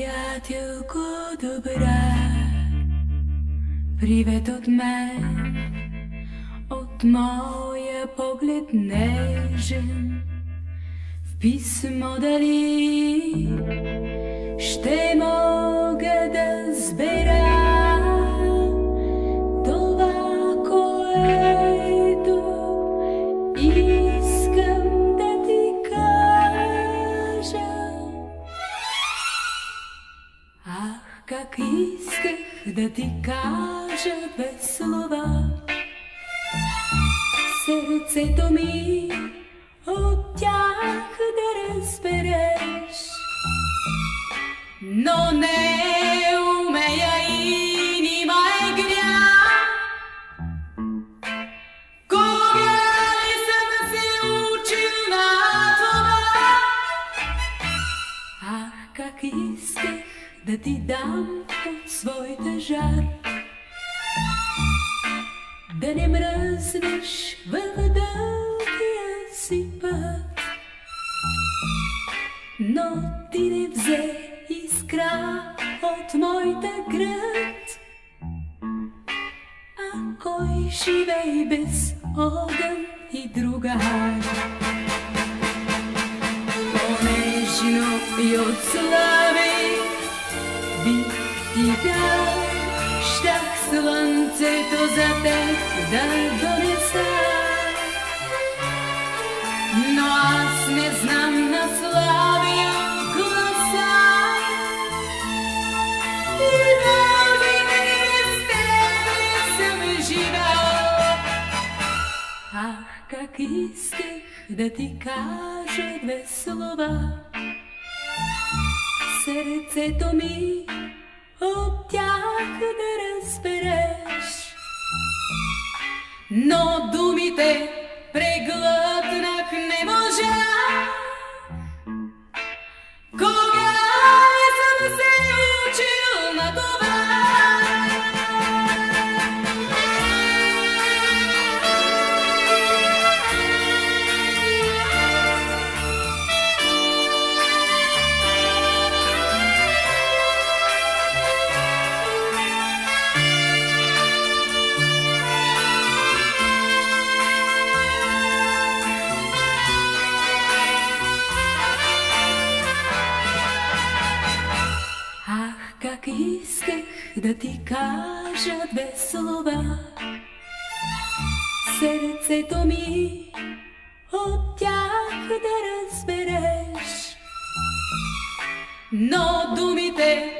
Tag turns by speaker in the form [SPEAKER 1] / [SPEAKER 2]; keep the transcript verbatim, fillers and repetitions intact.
[SPEAKER 1] приятелко добра, привет от мен, от моя поглед нежен. В писмо дали ще мога да сбера това, което искам да ти кажа. Ах, как исках да ти кажа без слова, сърцето ми от тях да разбереш, но не умея и нима е грях. Кога ли съм се учил на това? Ах, как исках да ти дам от своята жар, да не мръзнеш в дългия си път, но ти не взе искра от моята град. А кой живей без огън и другар? По-нежно и от слави бих ти дал, щях слънцето за теб да донеса, но аз не знам на славия гласа. И винаги с теб съм живял. Ах, как исках да ти кажа две слова, сърцето ми от тях да разбереш, но думите преглътнах, не можа. Кога ли съм се учил на това? Как исках да ти кажа две слова, сърцето ми от тях да разбереш, но думите